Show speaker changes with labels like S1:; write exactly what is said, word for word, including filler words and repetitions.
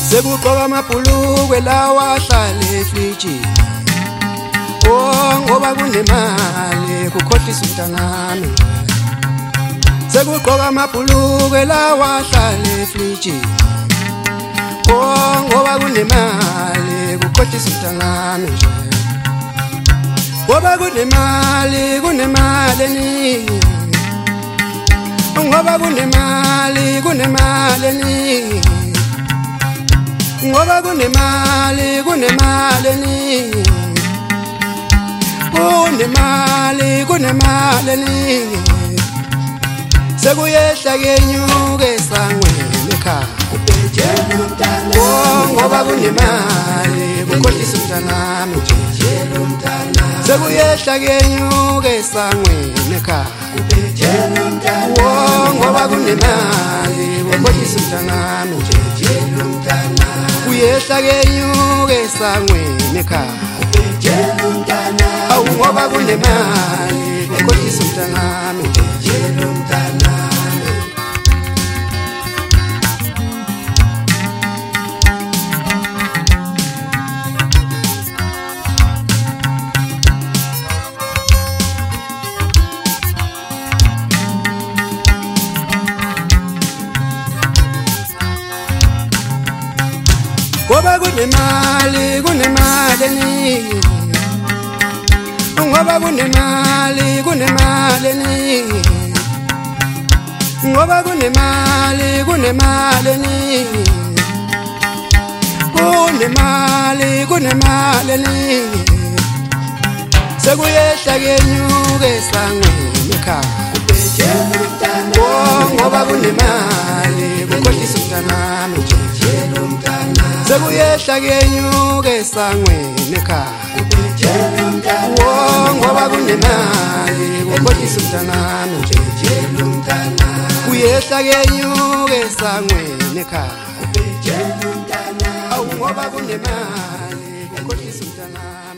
S1: Sekugqoka amabhulukwe lawa ahlala efrijini. Oh ngoba kunemali kukhohlisa umntanami. Sekugqoka amabhulukwe lawa ahlala efrijini. Oh ngoba kunemali kukhohlisa umntanami. Ngoba kunemali kunemali eningi. Ngoba kunemali kunemali eningi. Ngoba kunemali kunemali eningi. Kunemali kunemali eningi. Sekuyehla kenyuke esangweni ekhaya.
S2: Ubhejela umntana.
S1: Oh ngoba kunemali kukhohlisa umntanami.
S2: Ubhejela umntana.
S1: Sekuyehla kenyuke esangweni ekhaya.
S2: Ubhejela umntana.
S1: Oh ngoba kunemali kukhohlisa umntanami.
S2: Ubhejela umntana.
S1: Kuyehla kenyuke esangweni ekhaya.
S2: Ubhejela umntana.
S1: Awu ngoba kunemali kukhohlisa umntanami.
S2: Ubhejela umntana. Ngoba kunemali kunemali eningi. Ngoba kunemali kunemali eningi. Ngoba kunemali kunemali eningi. Kunemali kunemali eningi. Sekuyehla kenyuke esangweni ekhaya. Ubhejela umntana.
S1: Oh ngoba kunemali kukhohlisa umntanami.
S2: Ubhejela umntana.
S1: Sekuyehla kenyuke esangweni ekhaya.
S2: Ubhejela umntana.
S1: Oh ngoba kunemali kukhohlisa umntanami.
S2: Ubhejela umntana.
S1: Kuyehla kenyuke esangweni ekhaya.
S2: Ubhejela umntana.
S1: Awu ngoba kunemali kukhohlisa umntanami.